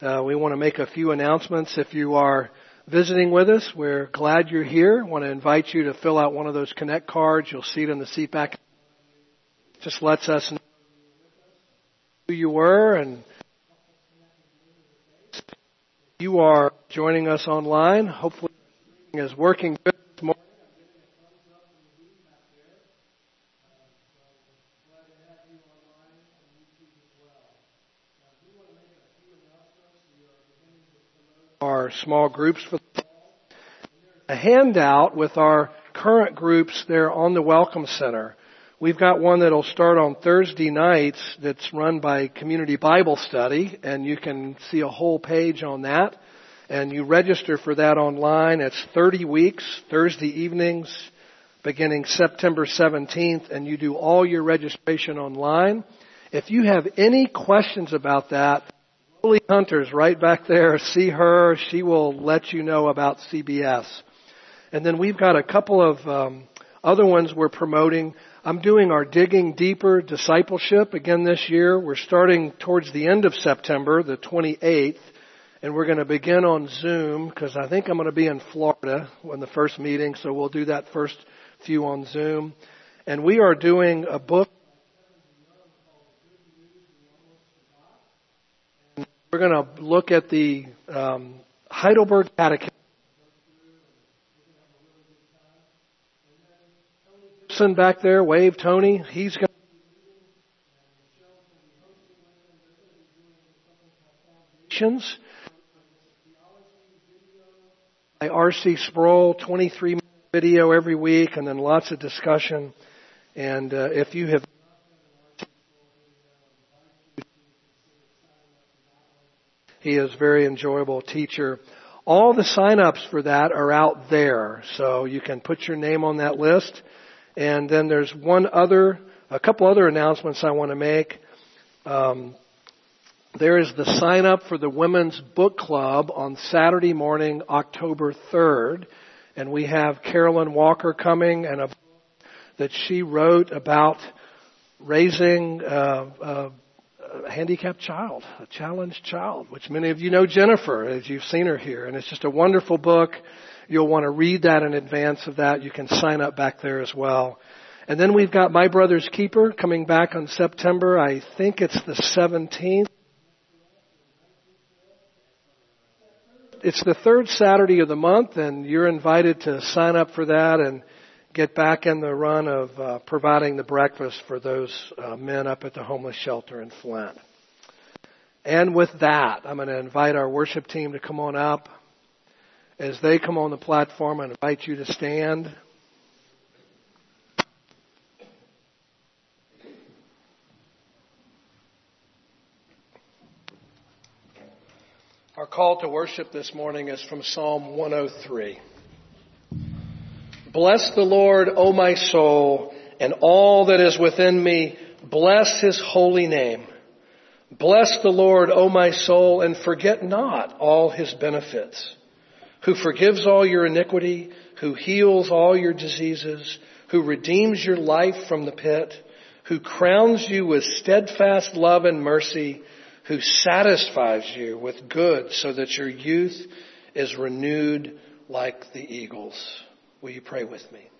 We want to make a few announcements. If you are visiting with us, we're glad you're here. I want to invite you to fill out one of those Connect cards. You'll see it in the seat back. Just lets us know who you were, and you are joining us online. Hopefully it is working good this morning. Our small groups for a handout with our current groups there on the Welcome Center. We've got one that'll start on Thursday nights that's run by Community Bible Study, and you can see a whole page on that. And you register for that online. It's 30 weeks, Thursday evenings, beginning September 17th, and you do all your registration online. If you have any questions about that, Lily Hunter's right back there. See her. She will let you know about CBS. And then we've got a couple of other ones we're promoting. I'm doing our Digging Deeper discipleship again this year. We're starting towards the end of September, the 28th, and we're going to begin on Zoom because I think I'm going to be in Florida when the first meeting, so we'll do that first few on Zoom. And we are doing a book. We're going to look at the Heidelberg Catechism. Back there, wave Tony. He's going to by R.C. Sproul, 23-minute video every week, and then lots of discussion. And if you have he is a very enjoyable teacher. All the sign-ups for that are out there, so you can put your name on that list. And then there's a couple other announcements I want to make. There is the sign-up for the Women's Book Club on Saturday morning, October 3rd. And we have Carolyn Walker coming and a book that she wrote about raising a handicapped child, a challenged child, which many of you know Jennifer, as you've seen her here. And it's just a wonderful book. You'll want to read that in advance of that. You can sign up back there as well. And then we've got My Brother's Keeper coming back on September. I think it's the 17th. It's the third Saturday of the month, and you're invited to sign up for that and get back in the run of providing the breakfast for those men up at the homeless shelter in Flint. And with that, I'm going to invite our worship team to come on up. As they come on the platform, I invite you to stand. Our call to worship this morning is from Psalm 103. Bless the Lord, O my soul, and all that is within me. Bless His holy name. Bless the Lord, O my soul, and forget not all His benefits. Who forgives all your iniquity, who heals all your diseases, who redeems your life from the pit, who crowns you with steadfast love and mercy, who satisfies you with good so that your youth is renewed like the eagles. Will you pray with me?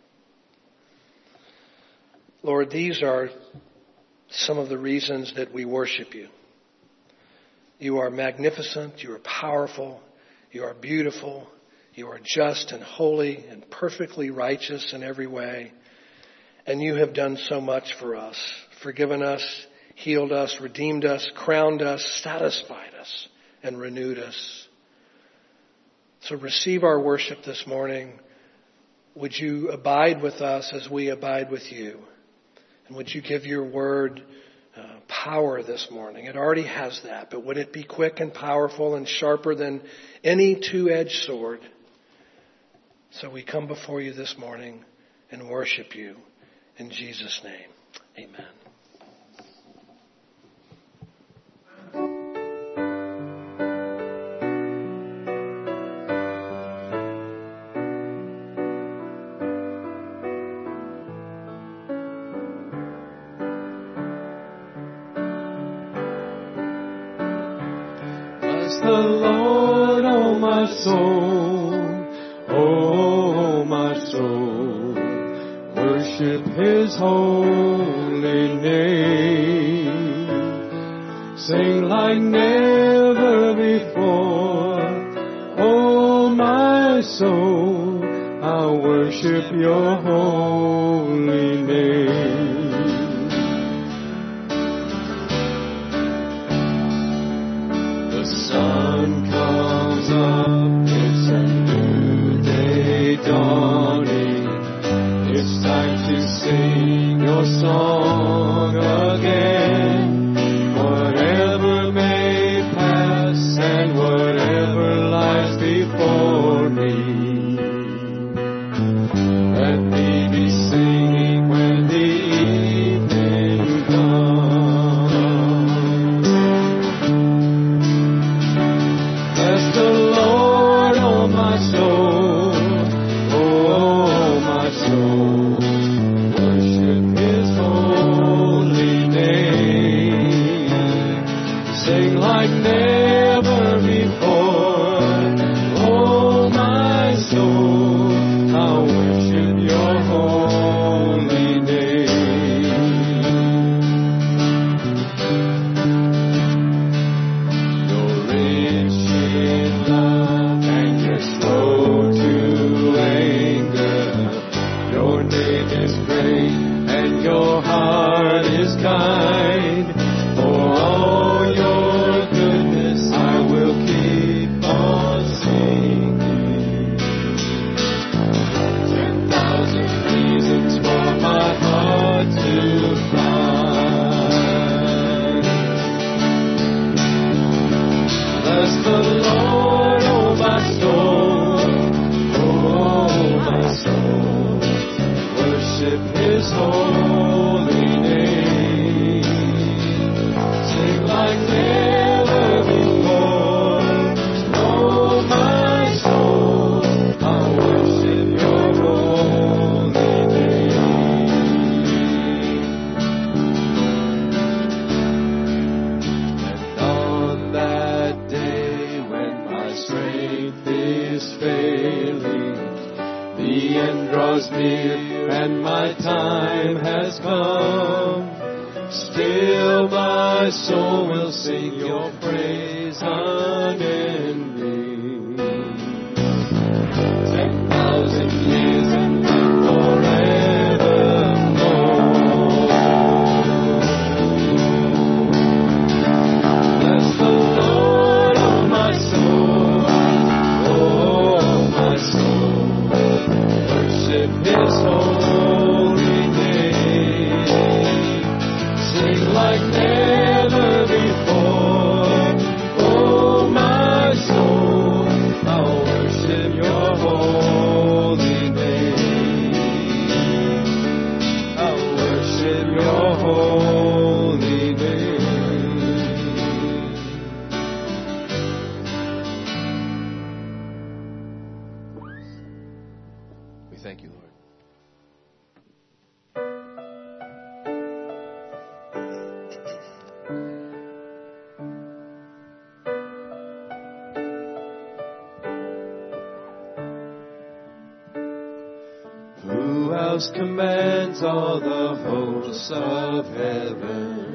Lord, these are some of the reasons that we worship you. You are magnificent, you are powerful, you are beautiful. You are just and holy and perfectly righteous in every way. And you have done so much for us, forgiven us, healed us, redeemed us, crowned us, satisfied us, and renewed us. So receive our worship this morning. Would you abide with us as we abide with you? And would you give your word power this morning? It already has that, but would it be quick and powerful and sharper than any two-edged sword? So we come before you this morning and worship you in Jesus' name. Amen. Bless the Lord, oh my soul, oh my soul. Worship His holy name. Sing like never before, oh my soul, I'll worship your holy name. The sun comes up, it's a new day dawning. It's time to sing your song again. Whatever may pass and whatever lies before me, let me be singing when the evening comes. Bless the Lord, oh my soul, oh my soul. Worship His holy name. Sing like never before, oh my soul, I'll worship your holy name. You're rich in love and you're slow to anger. Your name is great and your heart is kind. For all your goodness I will keep on singing. 10,000 reasons for my heart to find. Bless the Lord, oh my soul, oh my soul. Worship His holy name. Sing like never before, oh my soul, I'll worship your holy name. And on that day when my strength is failing, the end draws near and my time has come, still my soul will sing your praise unending. 10,000 years and then forevermore. Bless the Lord, oh my soul, oh my soul. Worship His holy name. Sing like never before, oh my soul, I'll worship your holy name. I'll worship your holy name. We thank you, Lord. Who else commands all the hosts of heaven?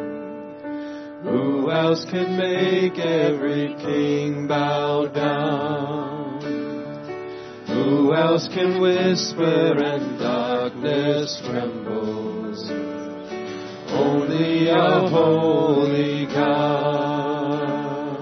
Who else can make every king bow down? Who else can whisper and darkness trembles? Only a holy God.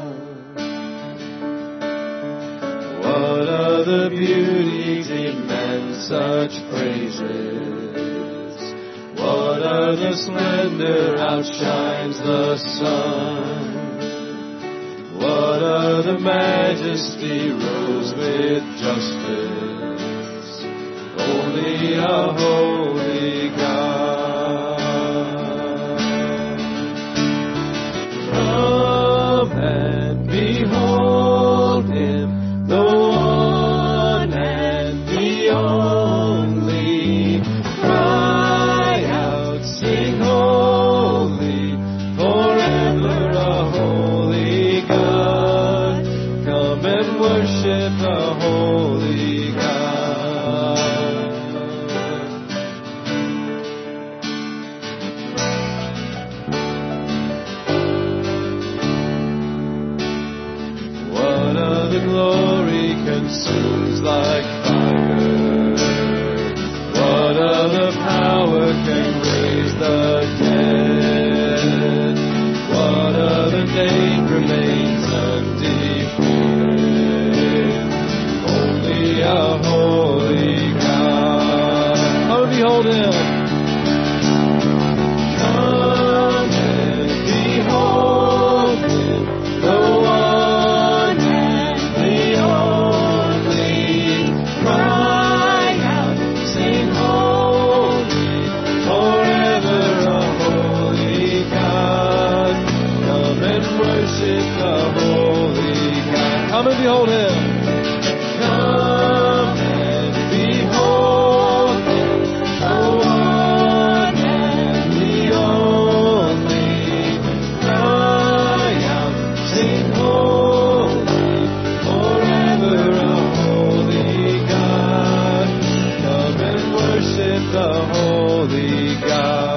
What other beauty demands such praises? What other splendor outshines the sun? What other majesty rules with justice? Only a holy God. Come and behold Him, the one and the only. Cry out, sing holy, forever a holy God. consumes like fire. What other power can raise the dead? What other name remains undefeated? Only a holy God. Come and behold Him. Come and behold Him, the one and the only. Cry out, sing holy, forever a holy God. Come and worship the holy God. Come and behold Him. Come and behold Him, the one and the only. Cry out, sing holy, forever a holy God. Come and worship the holy God.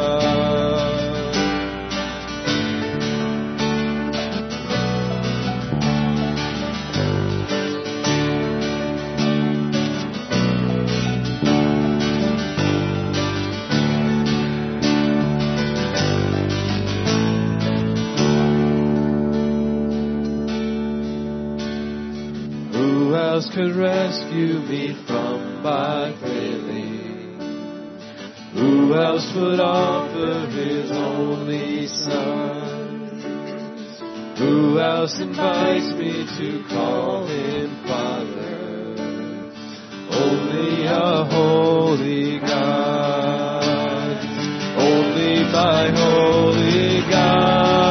Who else could rescue me from my failing? Who else would offer His only Son? Who else invites me to call Him Father? Only a holy God. Only my holy God.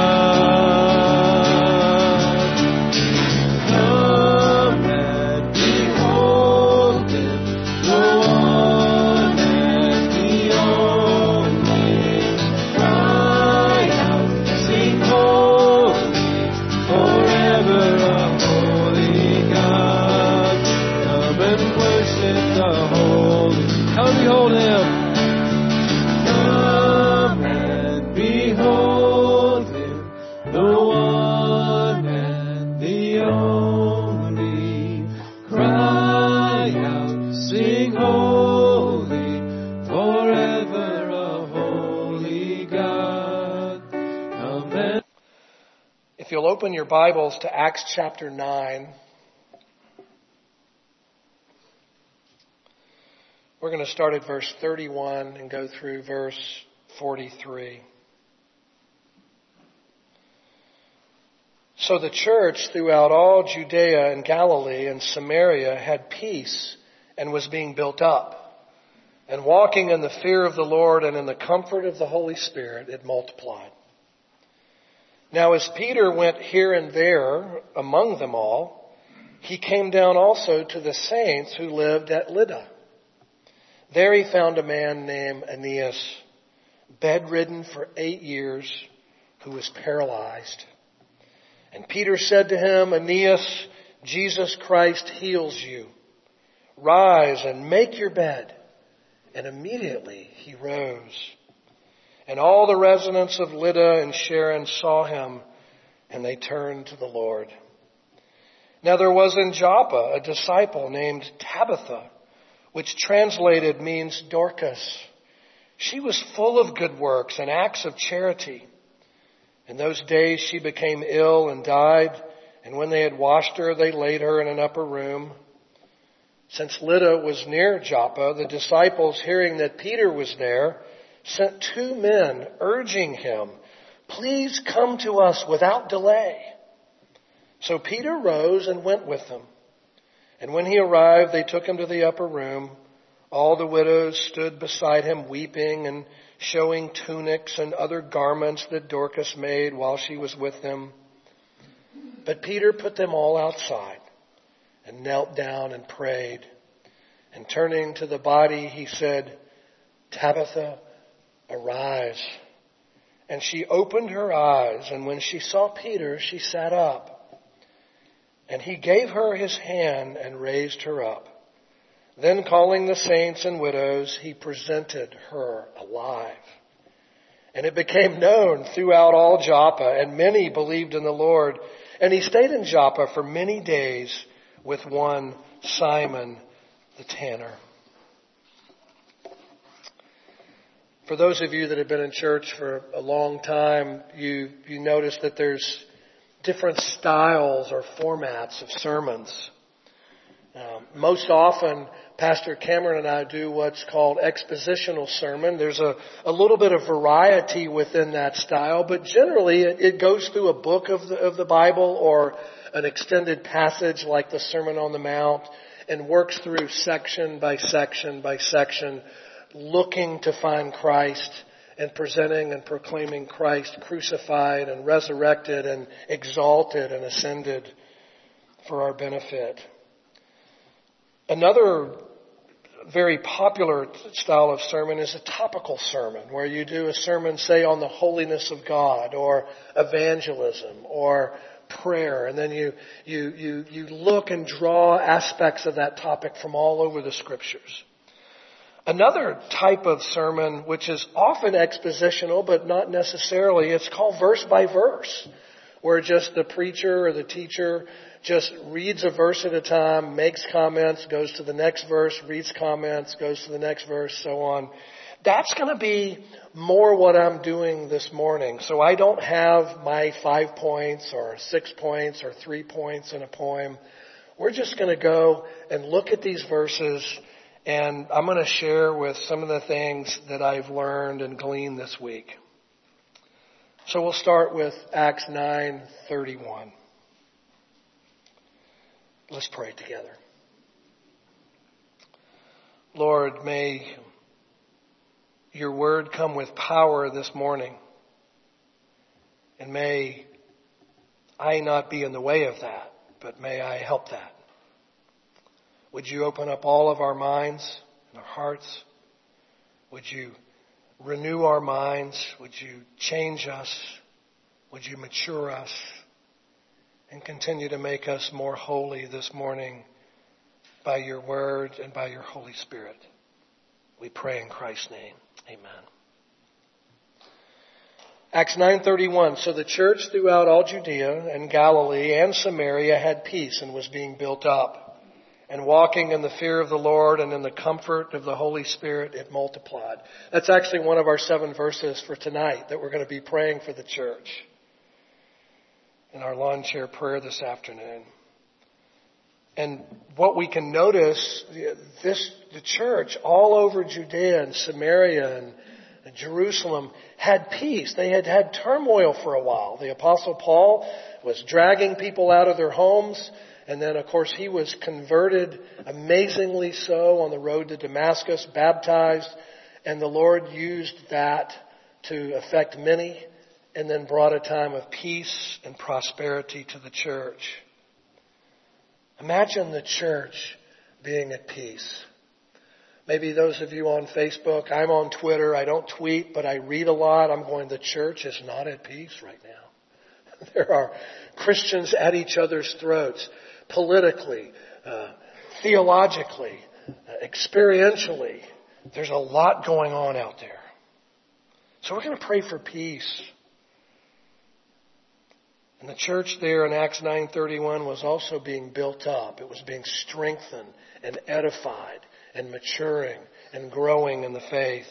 Come and behold Him, the one and the only. Cry out, sing holy, forever a holy God. Come and worship the holy. Come and behold Him. Come and behold Him, the one and the only. Cry out, sing holy, forever a holy God. Come and If you'll open your Bibles to Acts chapter 9, we're going to start at verse 31 and go through verse 43. So the church throughout all Judea and Galilee and Samaria had peace and was being built up. And walking in the fear of the Lord and in the comfort of the Holy Spirit, it multiplied. Now as Peter went here and there among them all, he came down also to the saints who lived at Lydda. There he found a man named Aeneas, bedridden for 8 years, who was paralyzed. And Peter said to him, Aeneas, Jesus Christ heals you. Rise and make your bed. And immediately he rose. And all the residents of Lydda and Sharon saw him, and they turned to the Lord. Now there was in Joppa a disciple named Tabitha, which translated means Dorcas. She was full of good works and acts of charity. In those days she became ill and died, and when they had washed her, they laid her in an upper room. Since Lydda was near Joppa, the disciples, hearing that Peter was there, sent 2 men urging him, please come to us without delay. So Peter rose and went with them. And when he arrived, they took him to the upper room. All the widows stood beside him weeping and showing tunics and other garments that Dorcas made while she was with them. But Peter put them all outside and knelt down and prayed. And turning to the body, he said, Tabitha, arise. And she opened her eyes, and when she saw Peter, she sat up. And he gave her his hand and raised her up. Then calling the saints and widows, he presented her alive. And it became known throughout all Joppa, and many believed in the Lord. And he stayed in Joppa for many days with one Simon the tanner. For those of you that have been in church for a long time, you notice that there's different styles or formats of sermons. Most often, Pastor Cameron and I do what's called expositional sermon. There's a little bit of variety within that style, but generally it goes through a book of the Bible or an extended passage like the Sermon on the Mount and works through section by section by section, looking to find Christ and presenting and proclaiming Christ crucified and resurrected and exalted and ascended for our benefit. Another very popular style of sermon is a topical sermon, where you do a sermon, say, on the holiness of God or evangelism or prayer, and then you look and draw aspects of that topic from all over the Scriptures. Another type of sermon, which is often expositional, but not necessarily, it's called verse by verse, where just the preacher or the teacher just reads a verse at a time, makes comments, goes to the next verse, reads comments, goes to the next verse, so on. That's going to be more what I'm doing this morning. So I don't have my 5 points or 6 points or 3 points in a poem. We're just going to go and look at these verses, and I'm going to share with some of the things that I've learned and gleaned this week. So we'll start with Acts 9:31. Let's pray together. Lord, may your word come with power this morning, and may I not be in the way of that, but may I help that. Would you open up all of our minds and our hearts? Would you renew our minds? Would you change us? Would you mature us? And continue to make us more holy this morning by your word and by your Holy Spirit. We pray in Christ's name. Amen. Acts 9:31. So the church throughout all Judea and Galilee and Samaria had peace and was being built up. And walking in the fear of the Lord and in the comfort of the Holy Spirit, it multiplied. That's actually one of our 7 verses for tonight that we're going to be praying for the church in our lawn chair prayer this afternoon. And what we can notice, the church all over Judea and Samaria and Jerusalem had peace. They had had turmoil for a while. The Apostle Paul was dragging people out of their homes, and then, of course, he was converted amazingly so on the road to Damascus, baptized, and the Lord used that to affect many, and then brought a time of peace and prosperity to the church. Imagine the church being at peace. Maybe those of you on Facebook, I'm on Twitter, I don't tweet, but I read a lot. I'm going, the church is not at peace right now. There are Christians at each other's throats, politically, theologically, experientially. There's a lot going on out there. So we're going to pray for peace. And the church there in Acts 9:31 was also being built up. It was being strengthened and edified and maturing and growing in the faith.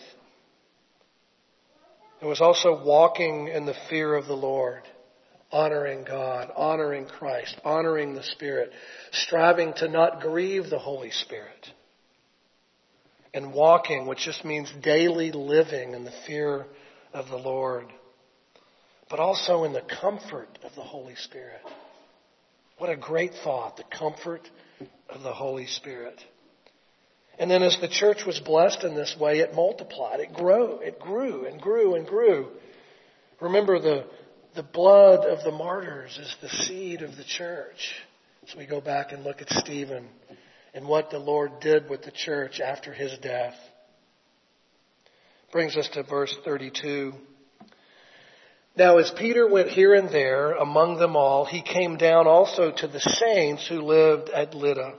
It was also walking in the fear of the Lord, honoring God, honoring Christ, honoring the Spirit, striving to not grieve the Holy Spirit. And walking, which just means daily living in the fear of the Lord, but also in the comfort of the Holy Spirit. What a great thought, the comfort of the Holy Spirit. And then as the church was blessed in this way, it multiplied. It grew and grew and grew. Remember, the blood of the martyrs is the seed of the church. So we go back and look at Stephen and what the Lord did with the church after his death. Brings us to verse 32. Now as Peter went here and there among them all, he came down also to the saints who lived at Lydda.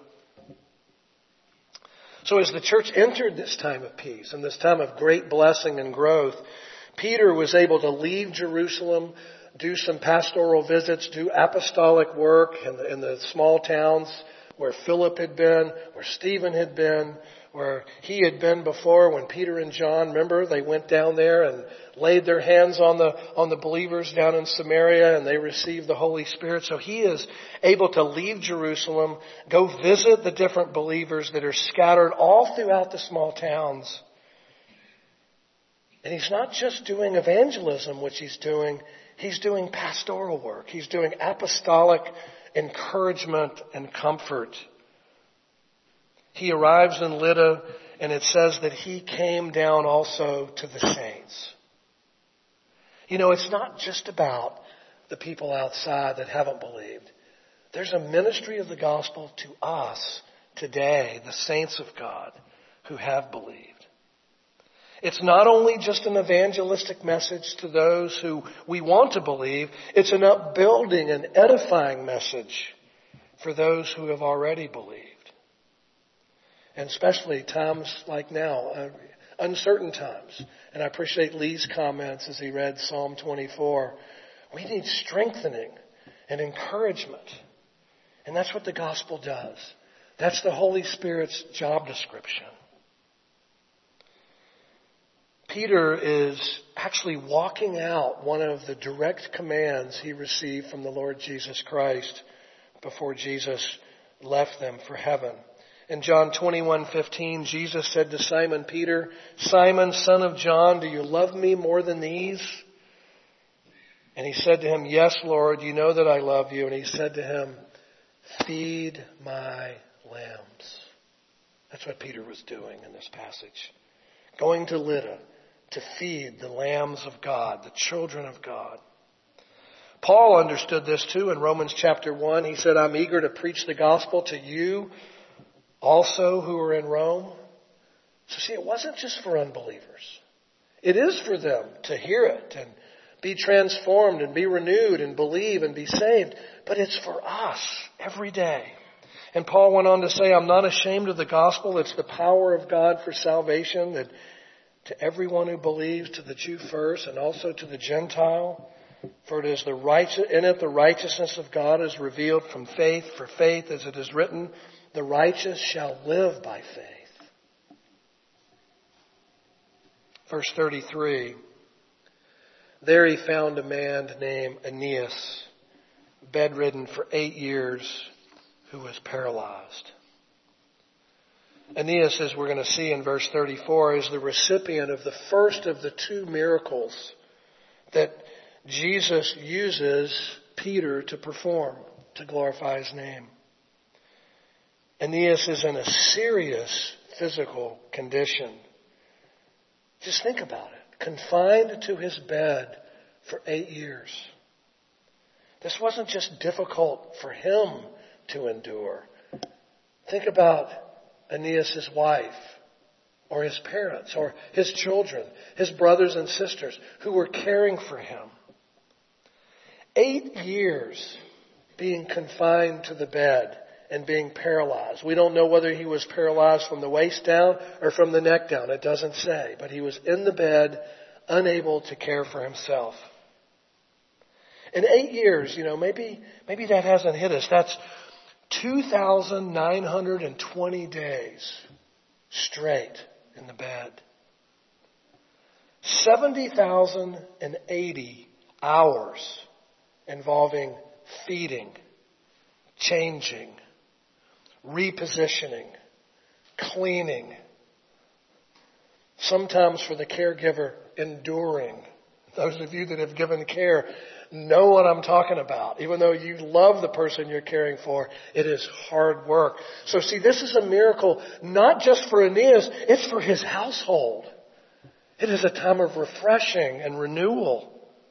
So as the church entered this time of peace and this time of great blessing and growth, Peter was able to leave Jerusalem, do some pastoral visits, do apostolic work in the small towns, where Philip had been, where Stephen had been, where he had been before when Peter and John, remember, they went down there and laid their hands on the believers down in Samaria and they received the Holy Spirit. So he is able to leave Jerusalem, go visit the different believers that are scattered all throughout the small towns. And he's not just doing evangelism, which he's doing pastoral work. He's doing apostolic encouragement and comfort. He arrives in Lydda, and it says that he came down also to the saints. You know, it's not just about the people outside that haven't believed. There's a ministry of the gospel to us today, the saints of God, who have believed. It's not only just an evangelistic message to those who we want to believe. It's an upbuilding and edifying message for those who have already believed. And especially times like now, uncertain times. And I appreciate Lee's comments as he read Psalm 24. We need strengthening and encouragement. And that's what the gospel does. That's the Holy Spirit's job description. Peter is actually walking out one of the direct commands he received from the Lord Jesus Christ before Jesus left them for heaven. In John 21:15, Jesus said to Simon Peter, "Simon, son of John, do you love me more than these?" And he said to him, "Yes, Lord, you know that I love you." And he said to him, "Feed my lambs." That's what Peter was doing in this passage. Going to Lydda to feed the lambs of God, the children of God. Paul understood this too in Romans chapter 1. He said, "I'm eager to preach the gospel to you also who are in Rome." So see, it wasn't just for unbelievers. It is for them to hear it and be transformed and be renewed and believe and be saved. But it's for us every day. And Paul went on to say, "I'm not ashamed of the gospel. It's the power of God for salvation, that to everyone who believes, to the Jew first and also to the Gentile. For it is the righteousness of God is revealed from faith for faith, as it is written, the righteous shall live by faith." Verse 33. There he found a man named Aeneas, bedridden for 8 years, who was paralyzed. Aeneas, as we're going to see in verse 34, is the recipient of the first of the 2 miracles that Jesus uses Peter to perform to glorify his name. Aeneas is in a serious physical condition. Just think about it. Confined to his bed for 8 years. This wasn't just difficult for him to endure. Think about Aeneas' wife, or his parents, or his children, his brothers and sisters who were caring for him. 8 years being confined to the bed and being paralyzed. We don't know whether he was paralyzed from the waist down or from the neck down. It doesn't say. But he was in the bed, unable to care for himself. In 8 years, maybe that hasn't hit us. That's 2,920 days straight in the bed. 70,080 hours involving feeding, changing, repositioning, cleaning. Sometimes for the caregiver, enduring. Those of you that have given care know what I'm talking about. Even though you love the person you're caring for, it is hard work. So see, this is a miracle not just for Aeneas, it's for his household. It is a time of refreshing and renewal.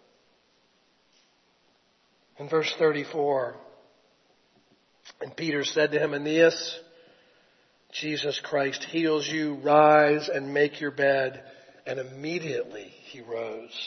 In verse 34, and Peter said to him, "Aeneas, Jesus Christ heals you. Rise and make your bed." And immediately he rose.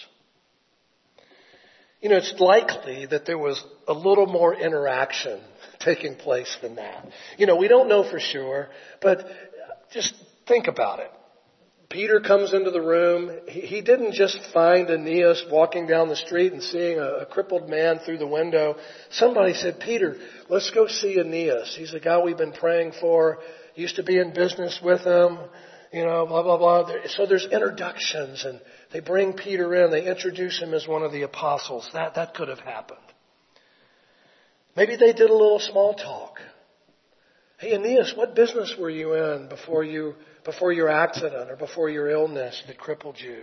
It's likely that there was a little more interaction taking place than that. We don't know for sure, but just think about it. Peter comes into the room. He didn't just find Aeneas walking down the street and seeing a crippled man through the window. Somebody said, Peter, let's go see Aeneas. He's a guy we've been praying for. Used to be in business with him. Blah, blah, blah. So there's introductions, and they bring Peter in. They introduce him as one of the apostles. That could have happened. Maybe they did a little small talk. Hey, Aeneas, what business were you in before your accident or before your illness that crippled you?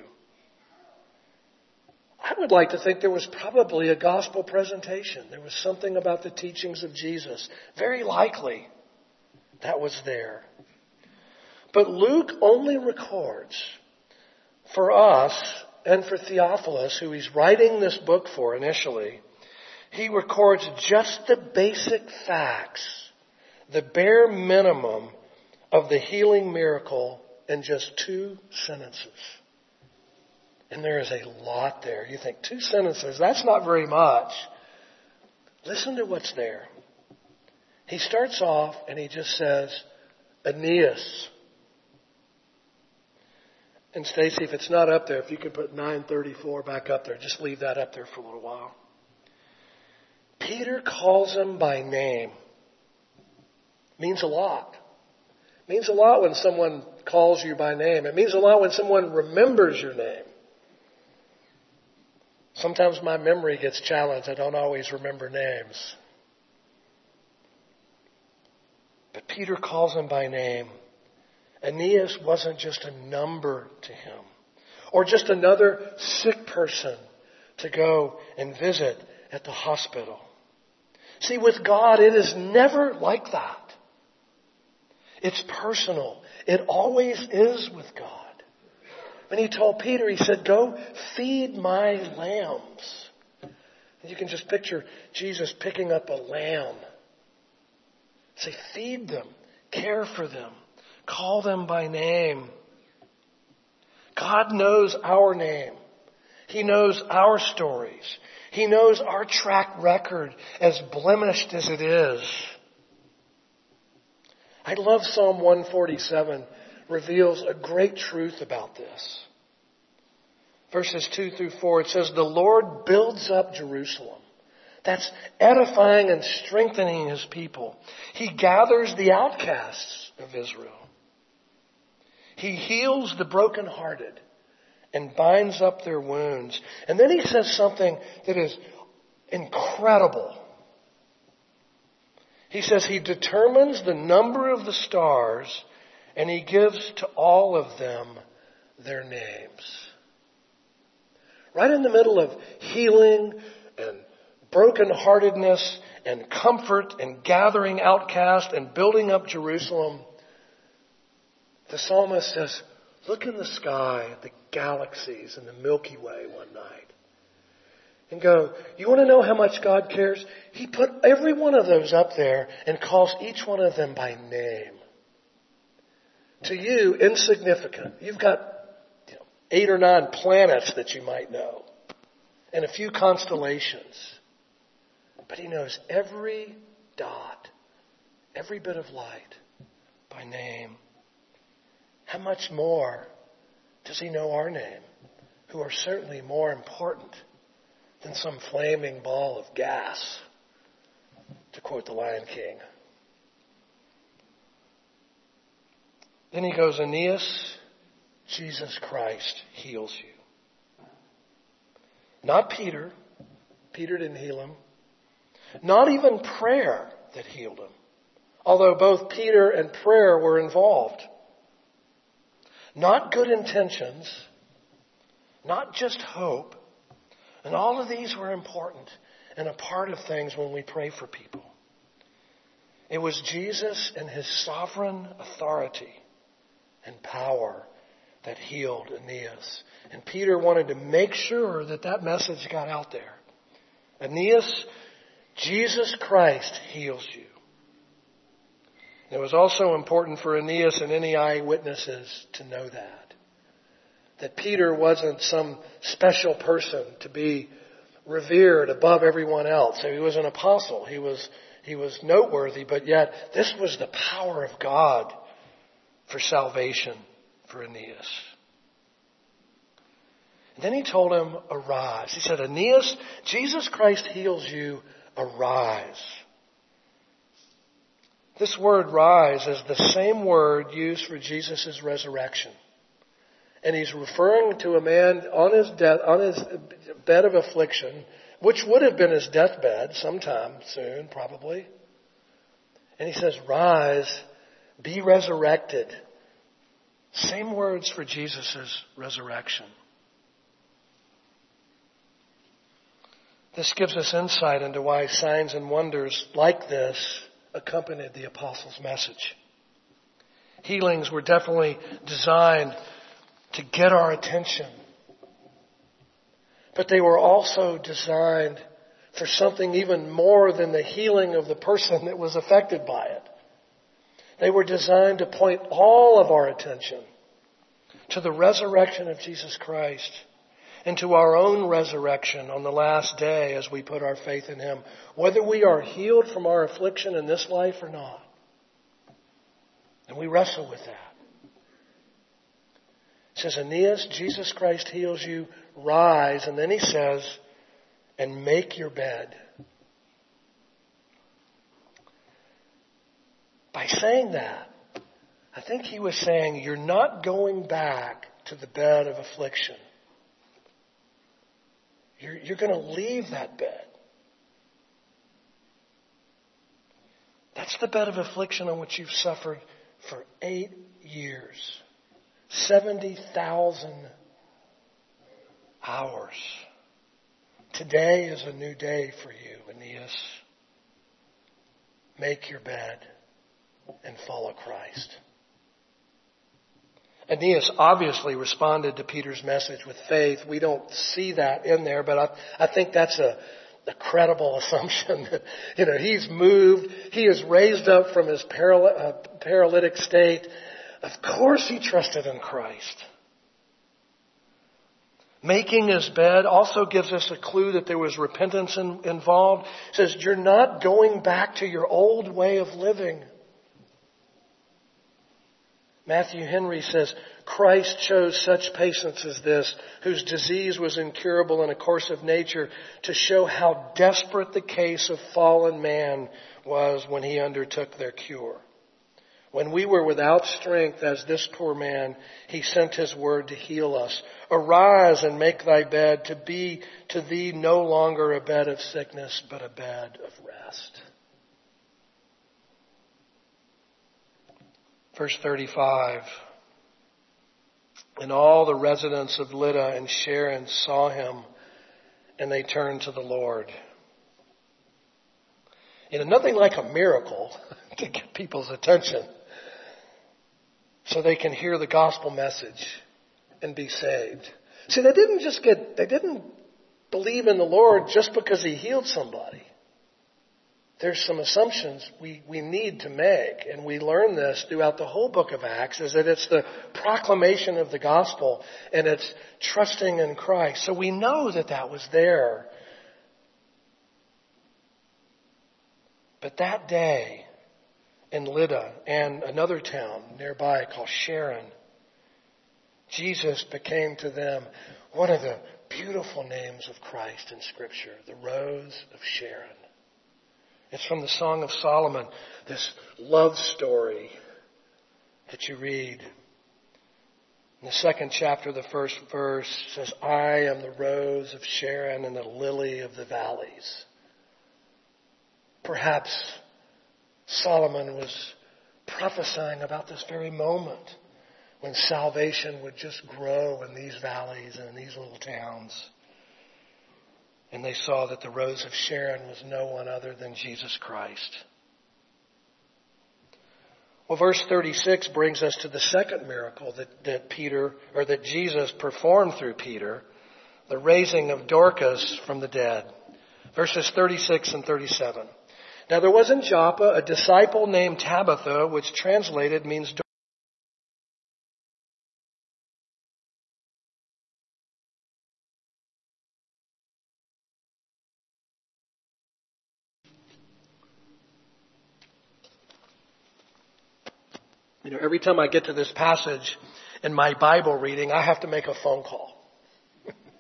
I would like to think there was probably a gospel presentation. There was something about the teachings of Jesus. Very likely that was there. But Luke only records for us and for Theophilus, who he's writing this book for initially, he records just the basic facts, the bare minimum of the healing miracle in just 2 sentences. And there is a lot there. You think 2 sentences, that's not very much. Listen to what's there. He starts off and he just says, Aeneas. And Stacy, if it's not up there, if you could put 934 back up there, just leave that up there for a little while. Peter calls him by name. Means a lot. It means a lot when someone calls you by name. It means a lot when someone remembers your name. Sometimes my memory gets challenged. I don't always remember names. But Peter calls him by name. Aeneas wasn't just a number to him, or just another sick person to go and visit at the hospital. See, with God, it is never like that. It's personal. It always is with God. When he told Peter, he said, go feed my lambs. And you can just picture Jesus picking up a lamb. Say, feed them, care for them, call them by name. God knows our name. He knows our stories. He knows our track record, as blemished as it is. I love Psalm 147. Reveals a great truth about this. Verses 2 through 4, it says, the Lord builds up Jerusalem. That's edifying and strengthening his people. He gathers the outcasts of Israel. He heals the brokenhearted and binds up their wounds. And then he says something that is incredible. He says he determines the number of the stars and he gives to all of them their names. Right in the middle of healing and brokenheartedness and comfort and gathering outcasts and building up Jerusalem, the psalmist says, look in the sky at the galaxies and the Milky Way one night. And go, you want to know how much God cares? He put every one of those up there and calls each one of them by name. To you, insignificant. You've got 8 or 9 planets that you might know. And a few constellations. But he knows every dot, every bit of light by name. How much more does he know our name, who are certainly more important than some flaming ball of gas, to quote the Lion King. Then he goes, Aeneas, Jesus Christ heals you. Not Peter. Peter didn't heal him. Not even prayer that healed him. Although both Peter and prayer were involved. Not good intentions. Not just hope. And all of these were important and a part of things when we pray for people. It was Jesus and his sovereign authority and power that healed Aeneas. And Peter wanted to make sure that that message got out there. Aeneas, Jesus Christ heals you. It was also important for Aeneas and any eyewitnesses to know that. That Peter wasn't some special person to be revered above everyone else. He was an apostle. He was noteworthy, but yet this was the power of God for salvation for Aeneas. And then he told him, arise. He said, Aeneas, Jesus Christ heals you, arise. This word rise is the same word used for Jesus' resurrection. And he's referring to a man on his bed of affliction, which would have been his deathbed sometime soon, probably. And he says, rise, be resurrected. Same words for Jesus' resurrection. This gives us insight into why signs and wonders like this accompanied the apostles' message. Healings were definitely designed to get our attention. But they were also designed for something even more than the healing of the person that was affected by it. They were designed to point all of our attention to the resurrection of Jesus Christ and to our own resurrection on the last day as we put our faith in Him, whether we are healed from our affliction in this life or not. And we wrestle with that. It says, Aeneas, Jesus Christ heals you, rise. And then he says, and make your bed. By saying that, I think he was saying, you're not going back to the bed of affliction. You're going to leave that bed. That's the bed of affliction on which you've suffered for 8 years. 70,000 hours. Today is a new day for you, Aeneas. Make your bed and follow Christ. Aeneas obviously responded to Peter's message with faith. We don't see that in there, but I think that's a credible assumption that, he's moved. He is raised up from his paralytic state. Of course he trusted in Christ. Making his bed also gives us a clue that there was repentance involved. It says, you're not going back to your old way of living. Matthew Henry says, Christ chose such patience as this, whose disease was incurable in a course of nature, to show how desperate the case of fallen man was when he undertook their cure. When we were without strength, as this poor man, he sent his word to heal us. Arise and make thy bed, to be to thee no longer a bed of sickness, but a bed of rest. Verse 35. And all the residents of Lydda and Sharon saw him, and they turned to the Lord. Nothing like a miracle to get people's attention so they can hear the gospel message and be saved. See, they didn't believe in the Lord just because he healed somebody. There's some assumptions we need to make, and we learn this throughout the whole book of Acts, is that it's the proclamation of the gospel and it's trusting in Christ. So we know that was there. But that day in Lydda and another town nearby called Sharon, Jesus became to them one of the beautiful names of Christ in Scripture, the Rose of Sharon. It's from the Song of Solomon, this love story that you read. In the second chapter, the first verse says, I am the rose of Sharon and the lily of the valleys. Perhaps Solomon was prophesying about this very moment when salvation would just grow in these valleys and in these little towns. And they saw that the Rose of Sharon was no one other than Jesus Christ. Well, verse 36 brings us to the second miracle that Jesus performed through Peter, the raising of Dorcas from the dead. Verses 36 and 37. Now there was in Joppa a disciple named Tabitha, which translated means Dorcas. Every time I get to this passage in my Bible reading, I have to make a phone call.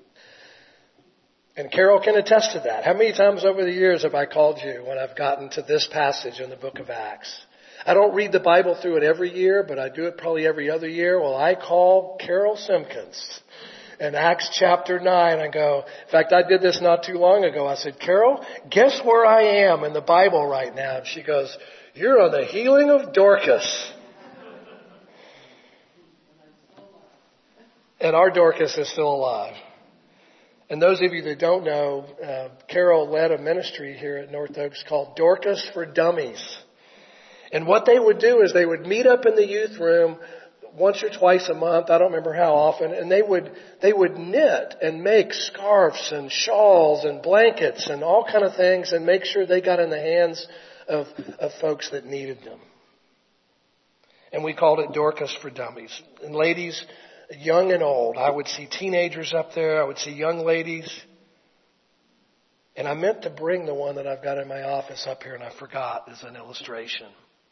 And Carol can attest to that. How many times over the years have I called you when I've gotten to this passage in the book of Acts? I don't read the Bible through it every year, but I do it probably every other year. Well, I call Carol Simpkins in Acts chapter 9 and go, in fact, I did this not too long ago. I said, Carol, guess where I am in the Bible right now? And she goes, you're on the healing of Dorcas. And our Dorcas is still alive. And those of you that don't know, Carol led a ministry here at North Oaks called Dorcas for Dummies. And what they would do is they would meet up in the youth room once or twice a month, I don't remember how often, and they would knit and make scarves and shawls and blankets and all kind of things and make sure they got in the hands of folks that needed them. And we called it Dorcas for Dummies. And ladies, young and old, I would see teenagers up there, I would see young ladies. And I meant to bring the one that I've got in my office up here and I forgot as an illustration.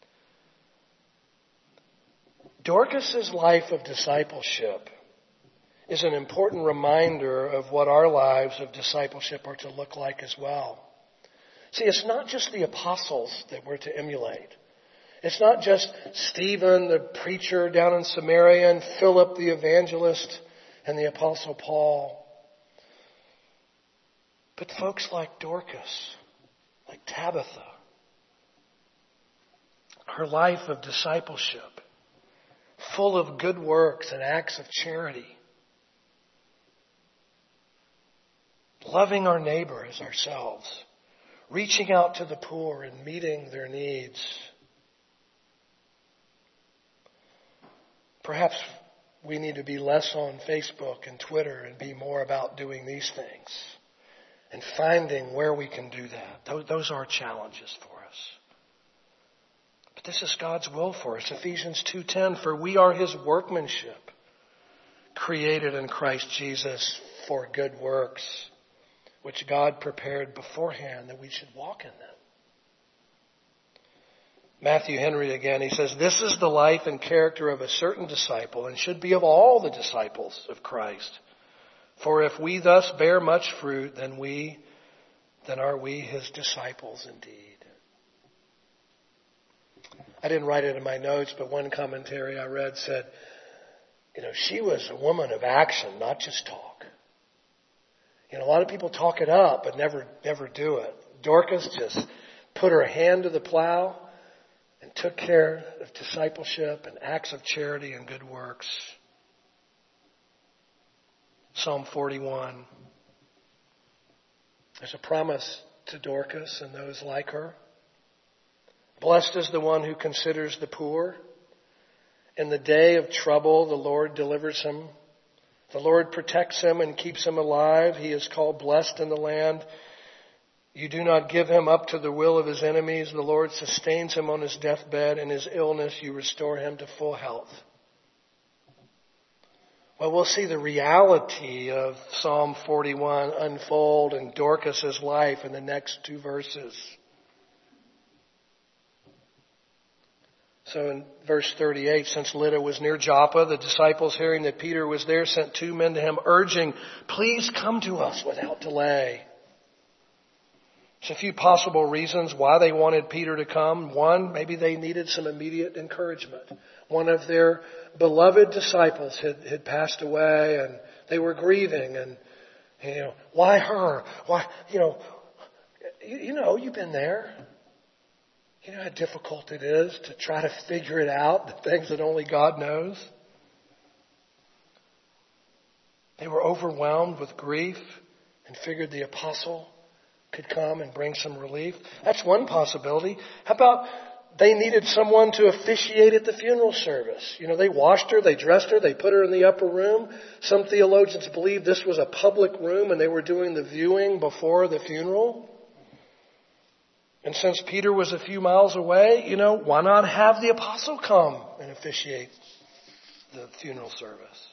Dorcas's life of discipleship is an important reminder of what our lives of discipleship are to look like as well. See, it's not just the apostles that we're to emulate. It's not just Stephen, the preacher down in Samaria, and Philip, the evangelist, and the apostle Paul. But folks like Dorcas, like Tabitha, her life of discipleship, full of good works and acts of charity. Loving our neighbor as ourselves. Reaching out to the poor and meeting their needs. Perhaps we need to be less on Facebook and Twitter and be more about doing these things. And finding where we can do that. Those are challenges for us. But this is God's will for us. Ephesians 2:10, for we are His workmanship, created in Christ Jesus for good works, which God prepared beforehand that we should walk in them. Matthew Henry again, he says, this is the life and character of a certain disciple and should be of all the disciples of Christ. For if we thus bear much fruit, then are we His disciples indeed. I didn't write it in my notes, but one commentary I read said, she was a woman of action, not just talk. A lot of people talk it up, but never do it. Dorcas just put her hand to the plow and took care of discipleship and acts of charity and good works. Psalm 41. There's a promise to Dorcas and those like her. Blessed is the one who considers the poor. In the day of trouble, the Lord delivers him. The Lord protects him and keeps him alive. He is called blessed in the land. You do not give him up to the will of his enemies. The Lord sustains him on his deathbed. In his illness, you restore him to full health. Well, we'll see the reality of Psalm 41 unfold in Dorcas' life in the next two verses. So in verse 38, since Lydda was near Joppa, the disciples, hearing that Peter was there, sent two men to him, urging, please come to us without delay. There's a few possible reasons why they wanted Peter to come. One, maybe they needed some immediate encouragement. One of their beloved disciples had passed away and they were grieving and, why her? Why, you've been there. You know how difficult it is to try to figure it out, the things that only God knows. They were overwhelmed with grief and figured the apostle could come and bring some relief. That's one possibility. How about they needed someone to officiate at the funeral service? They washed her, they dressed her, they put her in the upper room. Some theologians believe this was a public room and they were doing the viewing before the funeral. And since Peter was a few miles away, why not have the apostle come and officiate the funeral service?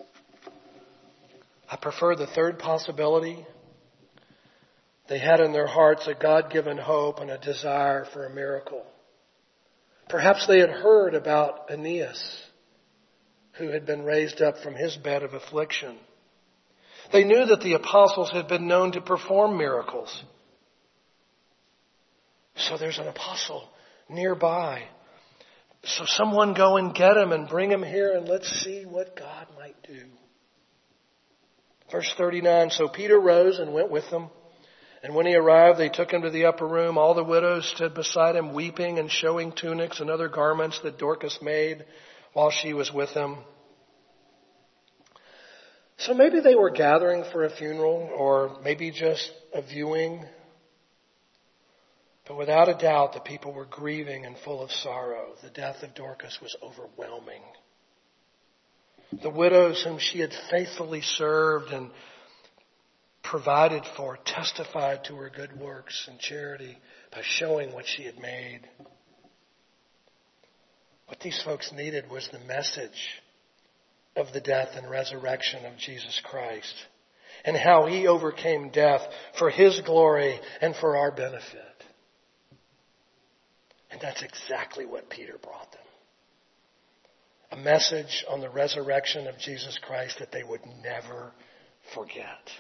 I prefer the third possibility. They had in their hearts a God-given hope and a desire for a miracle. Perhaps they had heard about Aeneas, who had been raised up from his bed of affliction. They knew that the apostles had been known to perform miracles. So there's an apostle nearby. So someone go and get him and bring him here and let's see what God might do. Verse 39, so Peter rose and went with them. And when he arrived, they took him to the upper room. All the widows stood beside him, weeping and showing tunics and other garments that Dorcas made while she was with him. So maybe they were gathering for a funeral or maybe just a viewing. But without a doubt, the people were grieving and full of sorrow. The death of Dorcas was overwhelming. The widows whom she had faithfully served and provided for testified to her good works and charity by showing what she had made. What these folks needed was the message of the death and resurrection of Jesus Christ and how he overcame death for his glory and for our benefit. And that's exactly what Peter brought them. A message on the resurrection of Jesus Christ that they would never forget.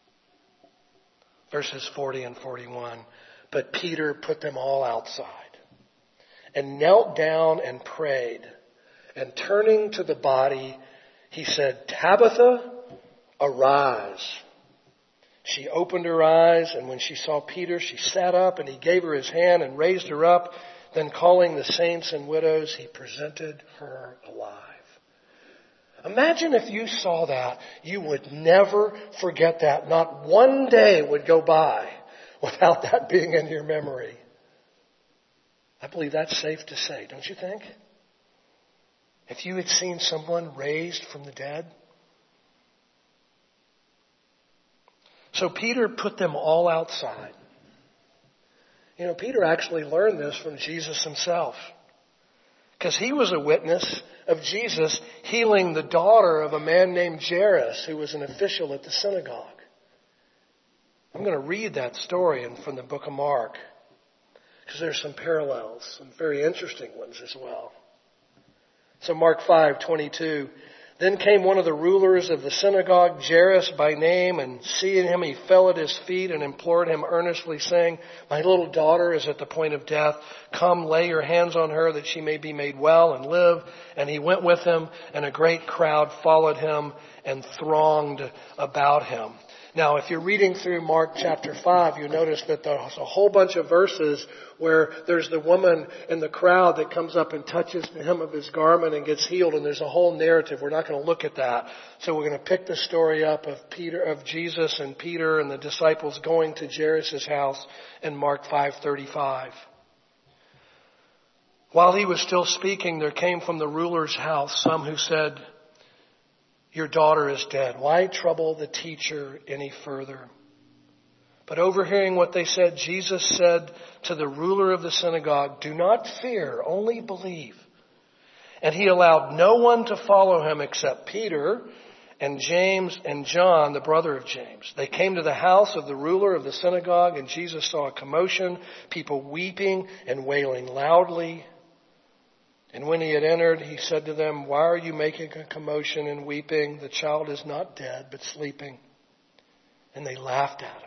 Verses 40 and 41. But Peter put them all outside and knelt down and prayed. And turning to the body, he said, Tabitha, arise. She opened her eyes, and when she saw Peter, she sat up, and he gave her his hand and raised her up. Then calling the saints and widows, he presented her alive. Imagine if you saw that. You would never forget that. Not one day would go by without that being in your memory. I believe that's safe to say, don't you think? If you had seen someone raised from the dead. So Peter put them all outside. You know, Peter actually learned this from Jesus himself. Because he was a witness of Jesus healing the daughter of a man named Jairus, who was an official at the synagogue. I'm going to read that story from the book of Mark, because there's some parallels, some very interesting ones as well. So Mark 5:22. Then came one of the rulers of the synagogue, Jairus by name, and seeing him, he fell at his feet and implored him earnestly, saying, My little daughter is at the point of death. Come, lay your hands on her that she may be made well and live. And he went with him, and a great crowd followed him and thronged about him. Now, if you're reading through Mark chapter 5, you notice that there's a whole bunch of verses where there's the woman in the crowd that comes up and touches the hem of his garment and gets healed, and there's a whole narrative. We're not going to look at that. So we're going to pick the story up of Jesus and Peter and the disciples going to Jairus' house in Mark 5:35. While he was still speaking, there came from the ruler's house some who said, Your daughter is dead. Why trouble the teacher any further? But overhearing what they said, Jesus said to the ruler of the synagogue, Do not fear, only believe. And he allowed no one to follow him except Peter and James and John, the brother of James. They came to the house of the ruler of the synagogue, and Jesus saw a commotion, people weeping and wailing loudly. And when he had entered, he said to them, Why are you making a commotion and weeping? The child is not dead, but sleeping. And they laughed at him.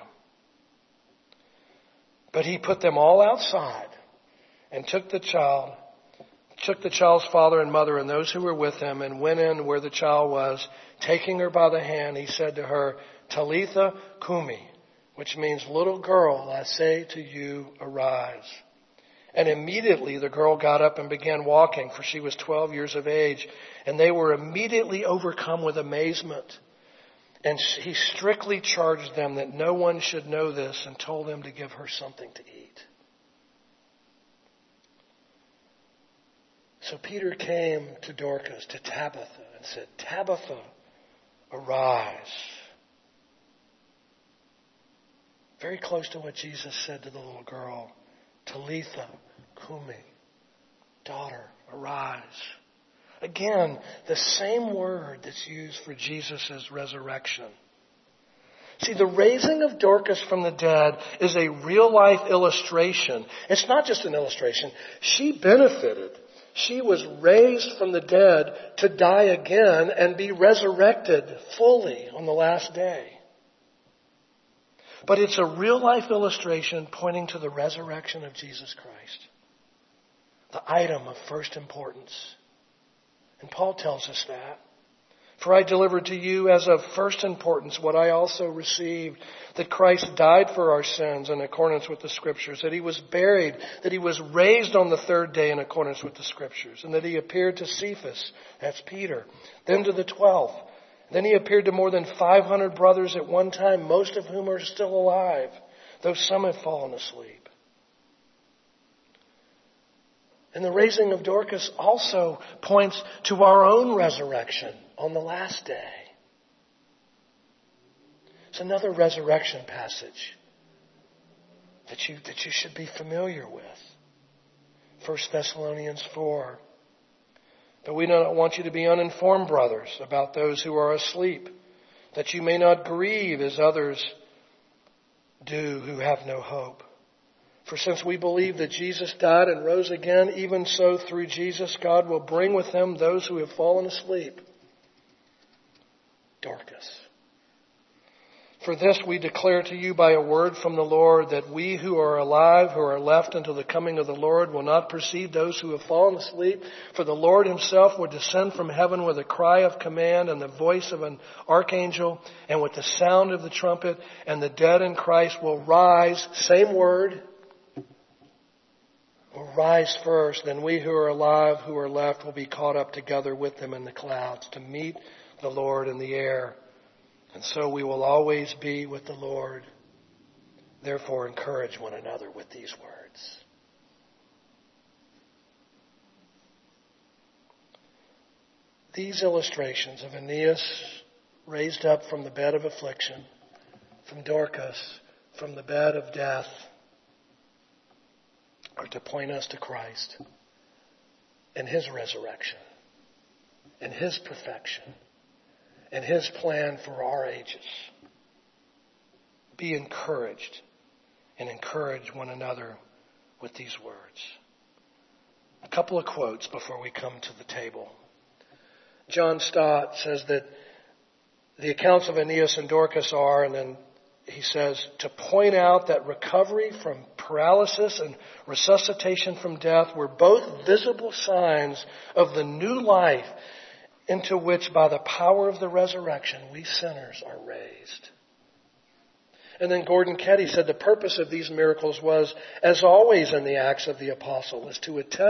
But he put them all outside and took the child's father and mother and those who were with him and went in where the child was. Taking her by the hand, he said to her, Talitha Kumi, which means, Little girl, I say to you, arise. And immediately the girl got up and began walking, for she was 12 years of age. And they were immediately overcome with amazement. And he strictly charged them that no one should know this and told them to give her something to eat. So Peter came to Dorcas, to Tabitha, and said, Tabitha, arise. Very close to what Jesus said to the little girl. Talitha Kumi, daughter, arise. Again, the same word that's used for Jesus' resurrection. See, the raising of Dorcas from the dead is a real-life illustration. It's not just an illustration. She benefited. She was raised from the dead to die again and be resurrected fully on the last day. But it's a real life illustration pointing to the resurrection of Jesus Christ. The item of first importance. And Paul tells us that. For I delivered to you as of first importance what I also received, that Christ died for our sins in accordance with the Scriptures, that He was buried, that He was raised on the third day in accordance with the Scriptures, and that He appeared to Cephas, that's Peter, then to the 12. Then He appeared to more than 500 brothers at one time, most of whom are still alive, though some have fallen asleep. And the raising of Dorcas also points to our own resurrection on the last day. It's another resurrection passage that you should be familiar with. 1 Thessalonians 4. But we do not want you to be uninformed, brothers, about those who are asleep, that you may not grieve as others do who have no hope. For since we believe that Jesus died and rose again, even so through Jesus God will bring with Him those who have fallen asleep. Dorcas. For this we declare to you by a word from the Lord, that we who are alive, who are left until the coming of the Lord, will not precede those who have fallen asleep. For the Lord Himself will descend from heaven with a cry of command and the voice of an archangel and with the sound of the trumpet, and the dead in Christ will rise, same word, will rise first. Then we who are alive, who are left, will be caught up together with them in the clouds to meet the Lord in the air. And so we will always be with the Lord. Therefore, encourage one another with these words. These illustrations of Aeneas raised up from the bed of affliction, from Dorcas, from the bed of death, are to point us to Christ and His resurrection and His perfection and His plan for our ages. Be encouraged and encourage one another with these words. A couple of quotes before we come to the table. John Stott says that the accounts of Aeneas and Dorcas are, and then he says, to point out that recovery from paralysis and resuscitation from death were both visible signs of the new life into which by the power of the resurrection we sinners are raised. And then Gordon Ketty said the purpose of these miracles was, as always in the Acts of the Apostle, is to attest